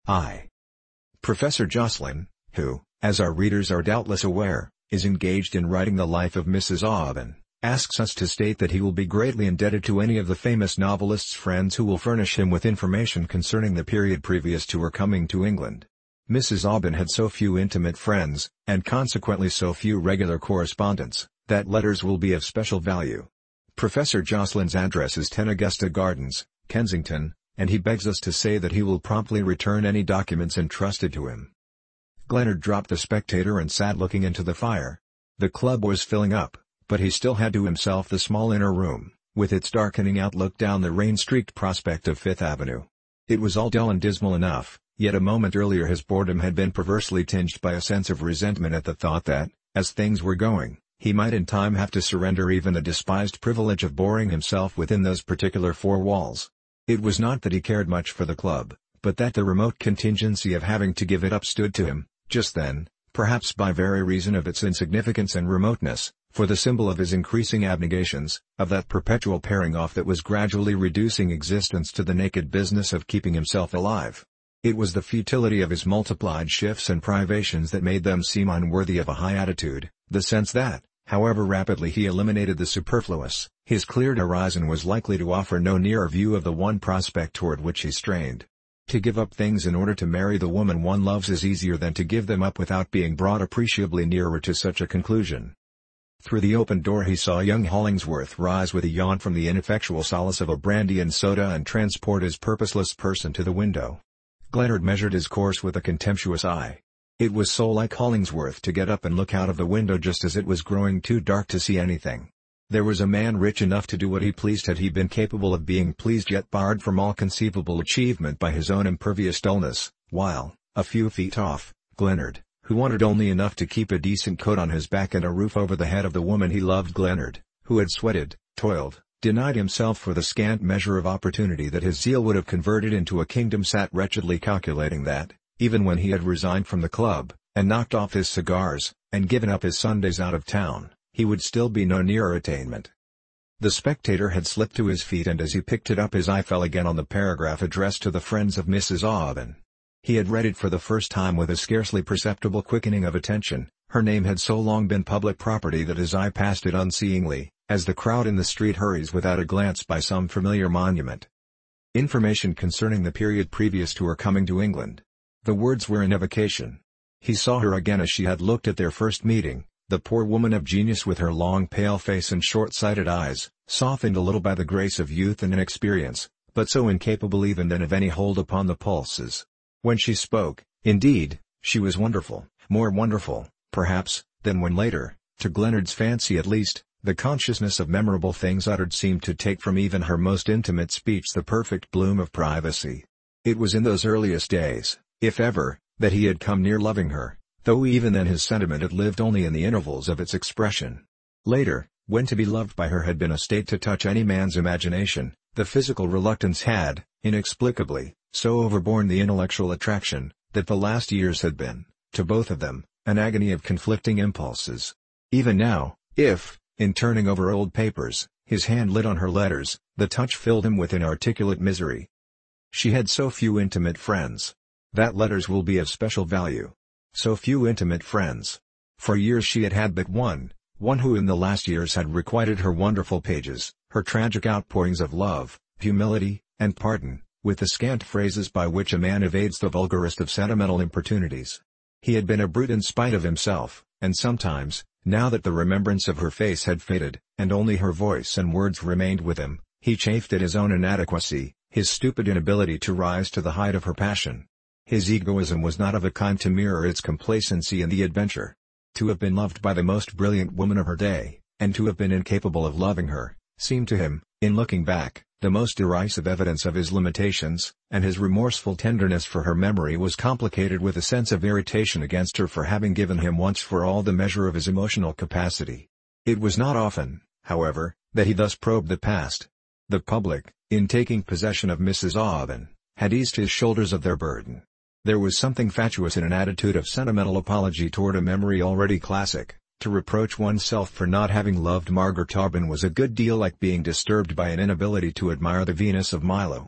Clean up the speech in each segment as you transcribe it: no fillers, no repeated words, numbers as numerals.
I. Professor Jocelyn, who, as our readers are doubtless aware, is engaged in writing the life of Mrs. Aubyn, asks us to state that he will be greatly indebted to any of the famous novelist's friends who will furnish him with information concerning the period previous to her coming to England. Mrs. Aubyn had so few intimate friends, and consequently so few regular correspondents, that letters will be of special value. Professor Jocelyn's address is 10 Augusta Gardens, Kensington, and he begs us to say that he will promptly return any documents entrusted to him. Gleanard dropped the Spectator and sat looking into the fire. The club was filling up, but he still had to himself the small inner room, with its darkening outlook down the rain-streaked prospect of Fifth Avenue. It was all dull and dismal enough, yet a moment earlier his boredom had been perversely tinged by a sense of resentment at the thought that, as things were going, he might in time have to surrender even the despised privilege of boring himself within those particular four walls. It was not that he cared much for the club, but that the remote contingency of having to give it up stood to him, just then, perhaps by very reason of its insignificance and remoteness, for the symbol of his increasing abnegations, of that perpetual paring off that was gradually reducing existence to the naked business of keeping himself alive. It was the futility of his multiplied shifts and privations that made them seem unworthy of a high attitude, the sense that, however rapidly he eliminated the superfluous, his cleared horizon was likely to offer no nearer view of the one prospect toward which he strained. To give up things in order to marry the woman one loves is easier than to give them up without being brought appreciably nearer to such a conclusion. Through the open door he saw young Hollingsworth rise with a yawn from the ineffectual solace of a brandy and soda and transport his purposeless person to the window. Gleanard measured his course with a contemptuous eye. It was so like Hollingsworth to get up and look out of the window just as it was growing too dark to see anything. There was a man rich enough to do what he pleased had he been capable of being pleased, yet barred from all conceivable achievement by his own impervious dullness, while, a few feet off, Gleanard, who wanted only enough to keep a decent coat on his back and a roof over the head of the woman he loved, Gleanard, who had sweated, toiled, denied himself for the scant measure of opportunity that his zeal would have converted into a kingdom, sat wretchedly calculating that, even when he had resigned from the club, and knocked off his cigars, and given up his Sundays out of town, he would still be no nearer attainment. The Spectator had slipped to his feet, and as he picked it up his eye fell again on the paragraph addressed to the friends of Mrs. Aubyn. He had read it for the first time with a scarcely perceptible quickening of attention. Her name had so long been public property that his eye passed it unseeingly, as the crowd in the street hurries without a glance by some familiar monument. Information concerning the period previous to her coming to England. The words were an evocation. He saw her again as she had looked at their first meeting, the poor woman of genius with her long pale face and short-sighted eyes, softened a little by the grace of youth and inexperience, but so incapable even then of any hold upon the pulses. When she spoke, indeed, she was wonderful, more wonderful, perhaps, than when later, to Gleanard's fancy at least, the consciousness of memorable things uttered seemed to take from even her most intimate speech the perfect bloom of privacy. It was in those earliest days, if ever, that he had come near loving her, though even then his sentiment had lived only in the intervals of its expression. Later, when to be loved by her had been a state to touch any man's imagination, the physical reluctance had, inexplicably, so overborne the intellectual attraction, that the last years had been, to both of them, an agony of conflicting impulses. Even now, if, in turning over old papers, his hand lit on her letters, the touch filled him with inarticulate misery. She had so few intimate friends. That letters will be of special value. So few intimate friends. For years she had had but one who in the last years had requited her wonderful pages, her tragic outpourings of love, humility, and pardon, with the scant phrases by which a man evades the vulgarest of sentimental importunities. He had been a brute in spite of himself, and sometimes, now that the remembrance of her face had faded, and only her voice and words remained with him, he chafed at his own inadequacy, his stupid inability to rise to the height of her passion. His egoism was not of a kind to mirror its complacency in the adventure. To have been loved by the most brilliant woman of her day, and to have been incapable of loving her, seemed to him, in looking back, the most derisive evidence of his limitations, and his remorseful tenderness for her memory was complicated with a sense of irritation against her for having given him once for all the measure of his emotional capacity. It was not often, however, that he thus probed the past. The public, in taking possession of Mrs. Aubyn, had eased his shoulders of their burden. There was something fatuous in an attitude of sentimental apology toward a memory already classic. To reproach oneself for not having loved Margaret Aubyn was a good deal like being disturbed by an inability to admire the Venus of Milo.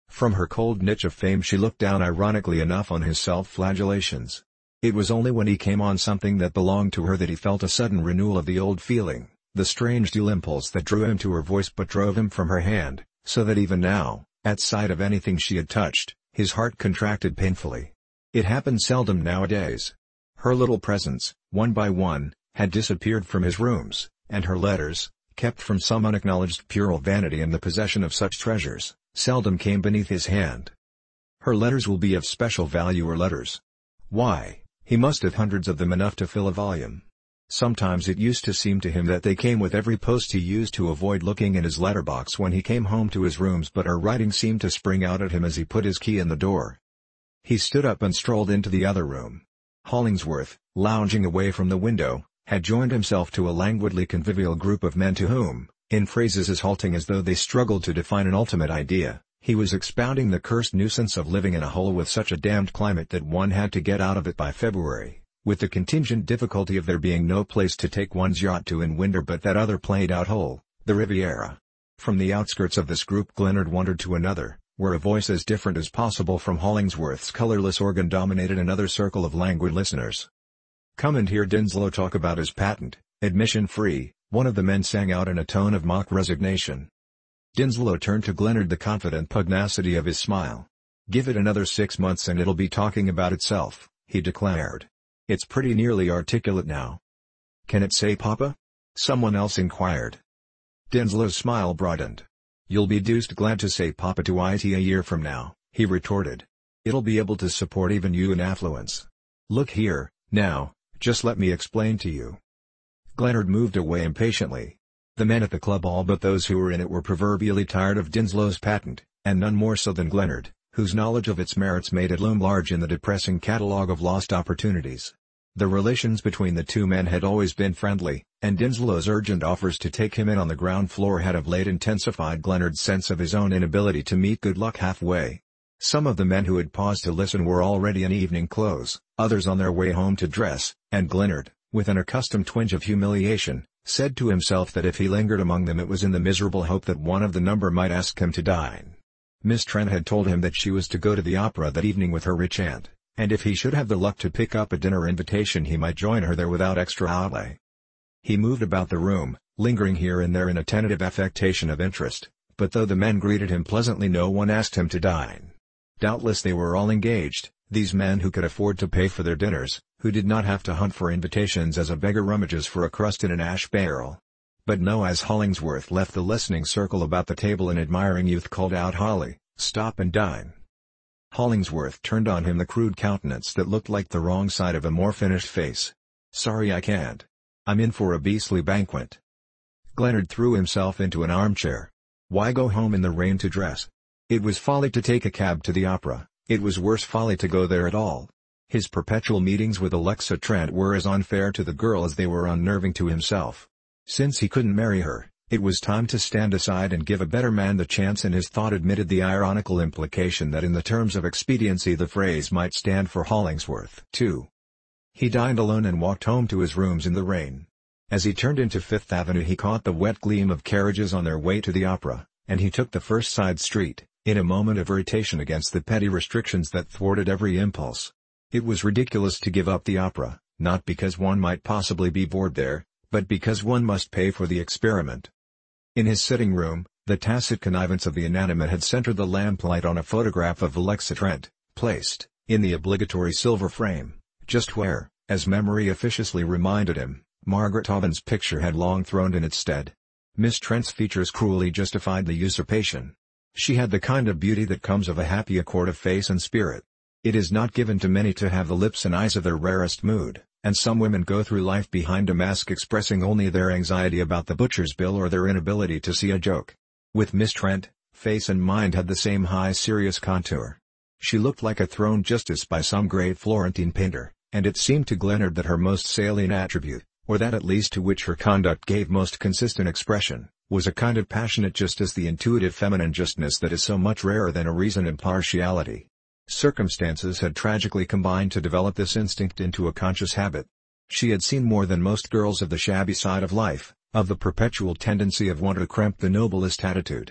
From her cold niche of fame she looked down ironically enough on his self-flagellations. It was only when he came on something that belonged to her that he felt a sudden renewal of the old feeling, the strange dual impulse that drew him to her voice but drove him from her hand, so that even now, at sight of anything she had touched, his heart contracted painfully. It happened seldom nowadays. Her little presents, one by one, had disappeared from his rooms, and her letters, kept from some unacknowledged puerile vanity in the possession of such treasures, seldom came beneath his hand. Her letters will be of special value. Or letters. Why, he must have hundreds of them, enough to fill a volume. Sometimes it used to seem to him that they came with every post. He used to avoid looking in his letterbox when he came home to his rooms, but her writing seemed to spring out at him as he put his key in the door. He stood up and strolled into the other room. Hollingsworth, lounging away from the window, had joined himself to a languidly convivial group of men to whom, in phrases as halting as though they struggled to define an ultimate idea, he was expounding the cursed nuisance of living in a hole with such a damned climate that one had to get out of it by February, with the contingent difficulty of there being no place to take one's yacht to in winter but that other played-out hole, the Riviera. From the outskirts of this group Glennard wandered to another, where a voice as different as possible from Hollingsworth's colorless organ dominated another circle of languid listeners. "Come and hear Dinslow talk about his patent, admission-free," one of the men sang out in a tone of mock resignation. Dinslow turned to Glennard, the confident pugnacity of his smile. "Give it another 6 months and it'll be talking about itself," he declared. "It's pretty nearly articulate now." "Can it say Papa?" someone else inquired. Dinslow's smile broadened. "You'll be deuced glad to say Papa to it a year from now," he retorted. "It'll be able to support even you in affluence. Look here, now, just let me explain to you." Glennard moved away impatiently. The men at the club, all but those who were in it, were proverbially tired of Dinslow's patent, and none more so than Glennard, whose knowledge of its merits made it loom large in the depressing catalogue of lost opportunities. The relations between the two men had always been friendly, and Dinslow's urgent offers to take him in on the ground floor had of late intensified Glennard's sense of his own inability to meet good luck halfway. Some of the men who had paused to listen were already in evening clothes, others on their way home to dress, and Glennard, with an accustomed twinge of humiliation, said to himself that if he lingered among them it was in the miserable hope that one of the number might ask him to dine. Miss Trent had told him that she was to go to the opera that evening with her rich aunt, and if he should have the luck to pick up a dinner invitation he might join her there without extra outlay. He moved about the room, lingering here and there in a tentative affectation of interest, but though the men greeted him pleasantly no one asked him to dine. Doubtless they were all engaged, these men who could afford to pay for their dinners, who did not have to hunt for invitations as a beggar rummages for a crust in an ash barrel. But no, as Hollingsworth left the listening circle about the table an admiring youth called out, "Holly, stop and dine." Hollingsworth turned on him the crude countenance that looked like the wrong side of a more finished face. "Sorry I can't. I'm in for a beastly banquet." Glennard threw himself into an armchair. Why go home in the rain to dress? It was folly to take a cab to the opera, it was worse folly to go there at all. His perpetual meetings with Alexa Trent were as unfair to the girl as they were unnerving to himself. Since he couldn't marry her, it was time to stand aside and give a better man the chance, and his thought admitted the ironical implication that in the terms of expediency the phrase might stand for Hollingsworth too. He dined alone and walked home to his rooms in the rain. As he turned into Fifth Avenue he caught the wet gleam of carriages on their way to the opera, and he took the first side street, in a moment of irritation against the petty restrictions that thwarted every impulse. It was ridiculous to give up the opera, not because one might possibly be bored there, but because one must pay for the experiment. In his sitting room, the tacit connivance of the inanimate had centered the lamplight on a photograph of Alexa Trent, placed, in the obligatory silver frame, just where, as memory officiously reminded him, Margaret Aubyn's picture had long throned in its stead. Miss Trent's features cruelly justified the usurpation. She had the kind of beauty that comes of a happy accord of face and spirit. It is not given to many to have the lips and eyes of their rarest mood, and some women go through life behind a mask expressing only their anxiety about the butcher's bill or their inability to see a joke. With Miss Trent, face and mind had the same high serious contour. She looked like a throned justice by some great Florentine painter, and it seemed to Glennard that her most salient attribute, or that at least to which her conduct gave most consistent expression, was a kind of passionate justice, the intuitive feminine justness that is so much rarer than a reasoned impartiality. Circumstances had tragically combined to develop this instinct into a conscious habit. She had seen more than most girls of the shabby side of life, of the perpetual tendency of want to cramp the noblest attitude.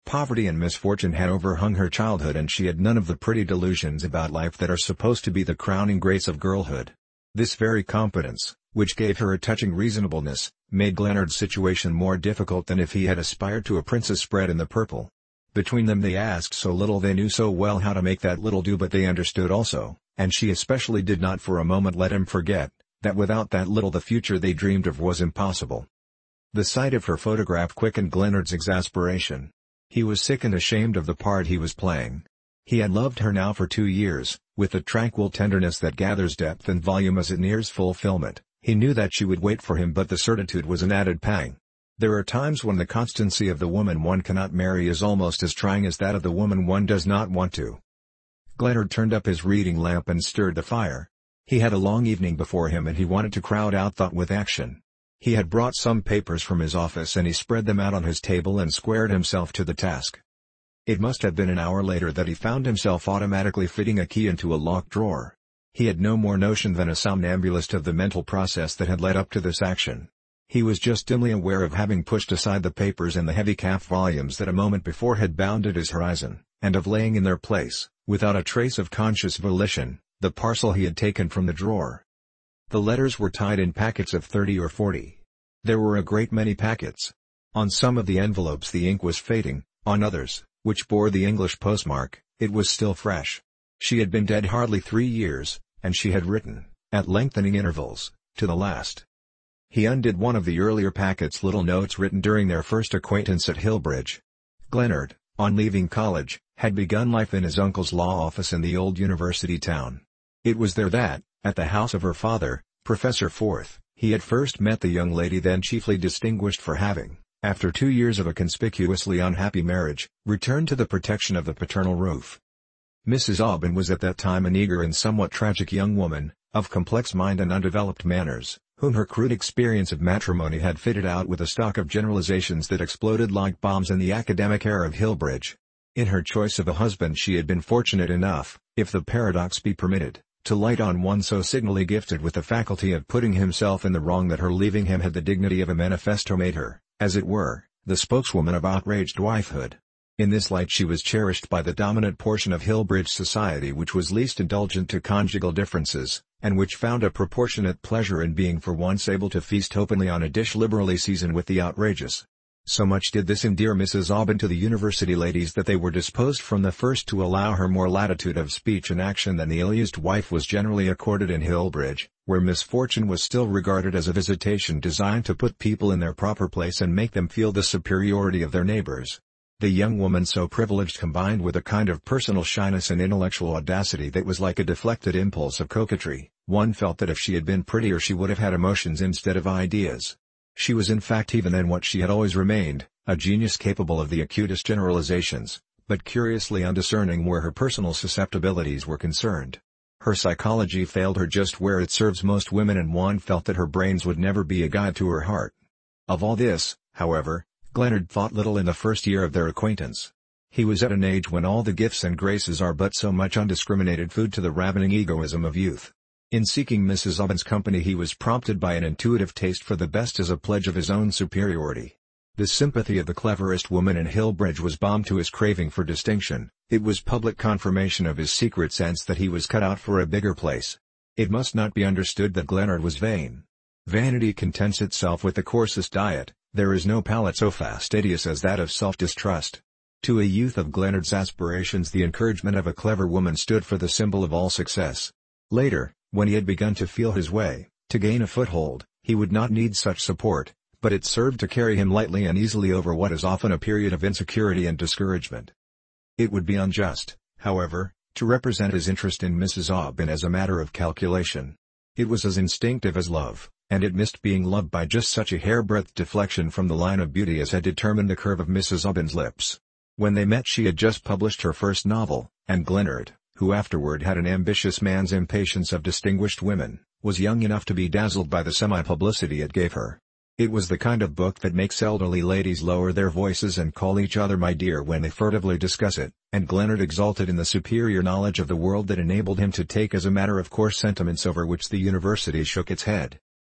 Poverty and misfortune had overhung her childhood, and she had none of the pretty delusions about life that are supposed to be the crowning grace of girlhood. This very competence, which gave her a touching reasonableness, made Glenard's situation more difficult than if he had aspired to a princess spread in the purple. Between them they asked so little, they knew so well how to make that little do, but they understood also, and she especially did not for a moment let him forget, that without that little the future they dreamed of was impossible. The sight of her photograph quickened Glenard's exasperation. He was sick and ashamed of the part he was playing. He had loved her now for 2 years, with the tranquil tenderness that gathers depth and volume as it nears fulfillment. He knew that she would wait for him, but the certitude was an added pang. There are times when the constancy of the woman one cannot marry is almost as trying as that of the woman one does not want to. Glenard turned up his reading lamp and stirred the fire. He had a long evening before him and he wanted to crowd out thought with action. He had brought some papers from his office and he spread them out on his table and squared himself to the task. It must have been an hour later that he found himself automatically fitting a key into a locked drawer. He had no more notion than a somnambulist of the mental process that had led up to this action. He was just dimly aware of having pushed aside the papers and the heavy calf volumes that a moment before had bounded his horizon, and of laying in their place, without a trace of conscious volition, the parcel he had taken from the drawer. The letters were tied in packets of 30 or 40. There were a great many packets. On some of the envelopes the ink was fading, on others, which bore the English postmark, it was still fresh. She had been dead hardly 3 years, and she had written, at lengthening intervals, to the last. He undid one of the earlier packets, little notes written during their first acquaintance at Hillbridge. Glenard, on leaving college, had begun life in his uncle's law office in the old university town. It was there that, at the house of her father, Professor Forth, he had first met the young lady then chiefly distinguished for having, after 2 years of a conspicuously unhappy marriage, returned to the protection of the paternal roof. Mrs. Aubyn was at that time an eager and somewhat tragic young woman, of complex mind and undeveloped manners, whom her crude experience of matrimony had fitted out with a stock of generalizations that exploded like bombs in the academic air of Hillbridge. In her choice of a husband she had been fortunate enough, if the paradox be permitted, to light on one so signally gifted with the faculty of putting himself in the wrong that her leaving him had the dignity of a manifesto, made her, as it were, the spokeswoman of outraged wifehood. In this light she was cherished by the dominant portion of Hillbridge society which was least indulgent to conjugal differences, and which found a proportionate pleasure in being for once able to feast openly on a dish liberally seasoned with the outrageous. So much did this endear Mrs. Aubyn to the university ladies that they were disposed from the first to allow her more latitude of speech and action than the ill-used wife was generally accorded in Hillbridge, where misfortune was still regarded as a visitation designed to put people in their proper place and make them feel the superiority of their neighbors. The young woman so privileged combined with a kind of personal shyness and intellectual audacity that was like a deflected impulse of coquetry. One felt that if she had been prettier she would have had emotions instead of ideas. She was in fact even then what she had always remained, a genius capable of the acutest generalizations, but curiously undiscerning where her personal susceptibilities were concerned. Her psychology failed her just where it serves most women, and one felt that her brains would never be a guide to her heart. Of all this, however, Glenard thought little in the first year of their acquaintance. He was at an age when all the gifts and graces are but so much undiscriminated food to the ravening egoism of youth. In seeking Mrs. Aubyn's company he was prompted by an intuitive taste for the best as a pledge of his own superiority. The sympathy of the cleverest woman in Hillbridge was balm to his craving for distinction. It was public confirmation of his secret sense that he was cut out for a bigger place. It must not be understood that Glenard was vain. Vanity contents itself with the coarsest diet. There is no palate so fastidious as that of self-distrust. To a youth of Glenard's aspirations the encouragement of a clever woman stood for the symbol of all success. Later, when he had begun to feel his way, to gain a foothold, he would not need such support, but it served to carry him lightly and easily over what is often a period of insecurity and discouragement. It would be unjust, however, to represent his interest in Mrs. Aubyn as a matter of calculation. It was as instinctive as love, and it missed being loved by just such a hairbreadth deflection from the line of beauty as had determined the curve of Mrs. Aubyn's lips. When they met she had just published her first novel, and Glenard, who afterward had an ambitious man's impatience of distinguished women, was young enough to be dazzled by the semi-publicity it gave her. It was the kind of book that makes elderly ladies lower their voices and call each other my dear when they furtively discuss it, and Glenard exulted in the superior knowledge of the world that enabled him to take as a matter of course sentiments over which the university shook its head.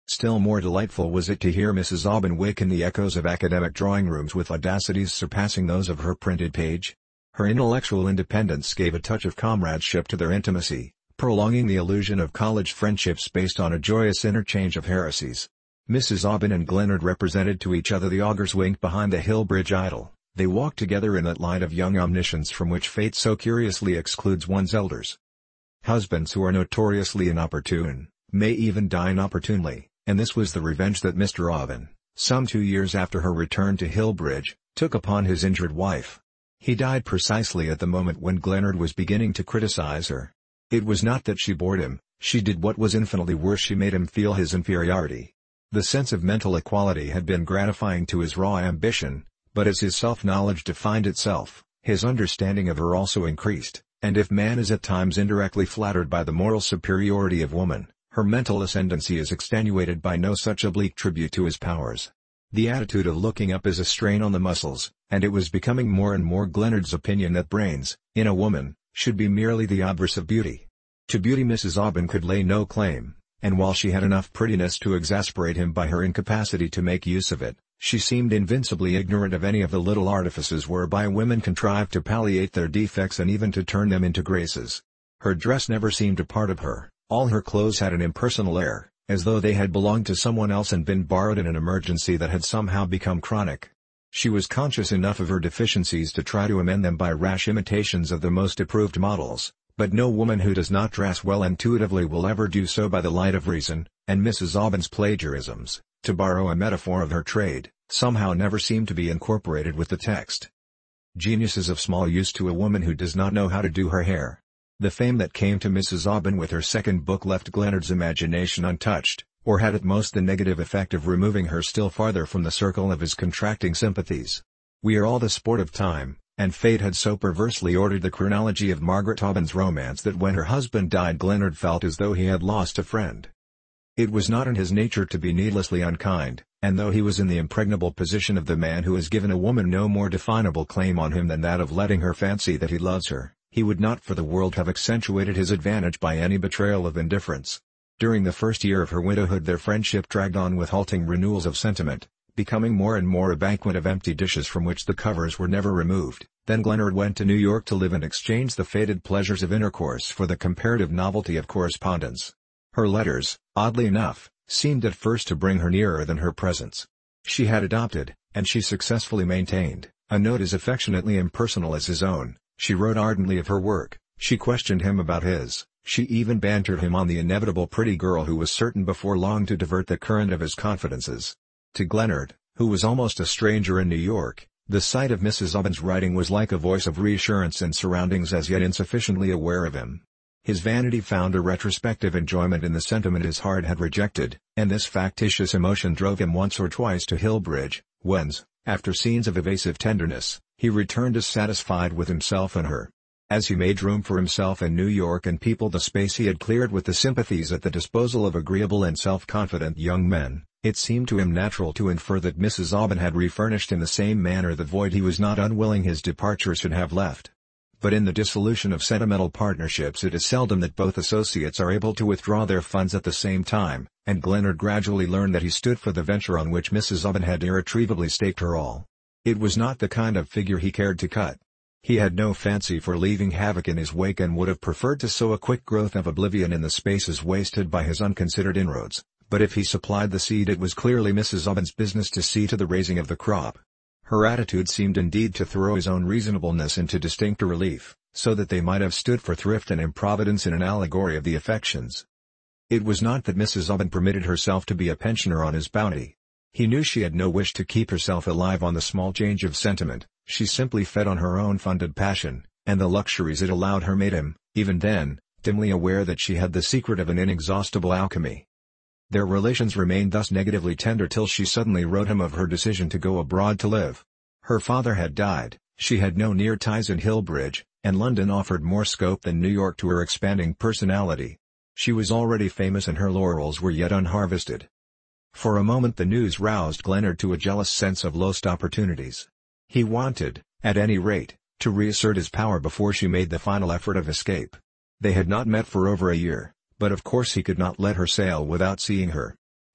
Still more delightful was it to hear Mrs. Aubyn waken the echoes of academic drawing rooms with audacities surpassing those of her printed page. Her intellectual independence gave a touch of comradeship to their intimacy, prolonging the illusion of college friendships based on a joyous interchange of heresies. Mrs. Aubyn and Glenard represented to each other the augur's wink behind the Hillbridge idol. They walked together in that line of young omniscience from which fate so curiously excludes one's elders. Husbands who are notoriously inopportune, may even die inopportunely, and this was the revenge that Mr. Aubyn, some 2 years after her return to Hillbridge, took upon his injured wife. He died precisely at the moment when Glenard was beginning to criticize her. It was not that she bored him, she did what was infinitely worse, she made him feel his inferiority. The sense of mental equality had been gratifying to his raw ambition, but as his self-knowledge defined itself, his understanding of her also increased, and if man is at times indirectly flattered by the moral superiority of woman, her mental ascendancy is extenuated by no such oblique tribute to his powers. The attitude of looking up is a strain on the muscles, and it was becoming more and more Glenard's opinion that brains, in a woman, should be merely the obverse of beauty. To beauty Mrs. Aubyn could lay no claim, and while she had enough prettiness to exasperate him by her incapacity to make use of it, she seemed invincibly ignorant of any of the little artifices whereby women contrive to palliate their defects and even to turn them into graces. Her dress never seemed a part of her, all her clothes had an impersonal air, as though they had belonged to someone else and been borrowed in an emergency that had somehow become chronic. She was conscious enough of her deficiencies to try to amend them by rash imitations of the most approved models, but no woman who does not dress well intuitively will ever do so by the light of reason, and Mrs. Aubyn's plagiarisms, to borrow a metaphor of her trade, somehow never seemed to be incorporated with the text. Genius is of small use to a woman who does not know how to do her hair. The fame that came to Mrs. Aubyn with her second book left Glenard's imagination untouched, or had at most the negative effect of removing her still farther from the circle of his contracting sympathies. We are all the sport of time, and fate had so perversely ordered the chronology of Margaret Aubyn's romance that when her husband died Glenard felt as though he had lost a friend. It was not in his nature to be needlessly unkind, and though he was in the impregnable position of the man who has given a woman no more definable claim on him than that of letting her fancy that he loves her, he would not for the world have accentuated his advantage by any betrayal of indifference. During the first year of her widowhood their friendship dragged on with halting renewals of sentiment, becoming more and more a banquet of empty dishes from which the covers were never removed. Then Glenard went to New York to live and exchange the faded pleasures of intercourse for the comparative novelty of correspondence. Her letters, oddly enough, seemed at first to bring her nearer than her presence. She had adopted, and she successfully maintained, a note as affectionately impersonal as his own. She wrote ardently of her work, she questioned him about his, she even bantered him on the inevitable pretty girl who was certain before long to divert the current of his confidences. To Glenard, who was almost a stranger in New York, the sight of Mrs. Aubyn's writing was like a voice of reassurance in surroundings as yet insufficiently aware of him. His vanity found a retrospective enjoyment in the sentiment his heart had rejected, and this factitious emotion drove him once or twice to Hillbridge, whence, after scenes of evasive tenderness, he returned dissatisfied with himself and her. As he made room for himself in New York and peopled the space he had cleared with the sympathies at the disposal of agreeable and self-confident young men, it seemed to him natural to infer that Mrs. Aubyn had refurnished in the same manner the void he was not unwilling his departure should have left. But in the dissolution of sentimental partnerships it is seldom that both associates are able to withdraw their funds at the same time, and Glenard gradually learned that he stood for the venture on which Mrs. Aubyn had irretrievably staked her all. It was not the kind of figure he cared to cut. He had no fancy for leaving havoc in his wake and would have preferred to sow a quick growth of oblivion in the spaces wasted by his unconsidered inroads, but if he supplied the seed it was clearly Mrs. Aubyn's business to see to the raising of the crop. Her attitude seemed indeed to throw his own reasonableness into distinct relief, so that they might have stood for thrift and improvidence in an allegory of the affections. It was not that Mrs. Aubyn permitted herself to be a pensioner on his bounty. He knew she had no wish to keep herself alive on the small change of sentiment, she simply fed on her own funded passion, and the luxuries it allowed her made him, even then, dimly aware that she had the secret of an inexhaustible alchemy. Their relations remained thus negatively tender till she suddenly wrote him of her decision to go abroad to live. Her father had died, she had no near ties in Hillbridge, and London offered more scope than New York to her expanding personality. She was already famous and her laurels were yet unharvested. For a moment the news roused Glenard to a jealous sense of lost opportunities. He wanted, at any rate, to reassert his power before she made the final effort of escape. They had not met for over a year, but of course he could not let her sail without seeing her.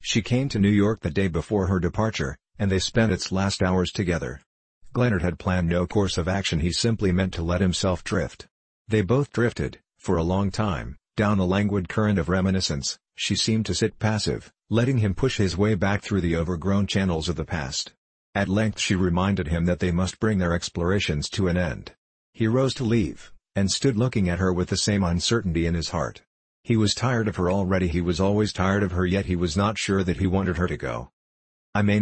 She came to New York the day before her departure, and they spent its last hours together. Glennard had planned no course of action, he simply meant to let himself drift. They both drifted, for a long time, down a languid current of reminiscence. She seemed to sit passive, letting him push his way back through the overgrown channels of the past. At length she reminded him that they must bring their explorations to an end. He rose to leave, and stood looking at her with the same uncertainty in his heart. He was tired of her already, he was always tired of her, yet he was not sure that he wanted her to go. "I may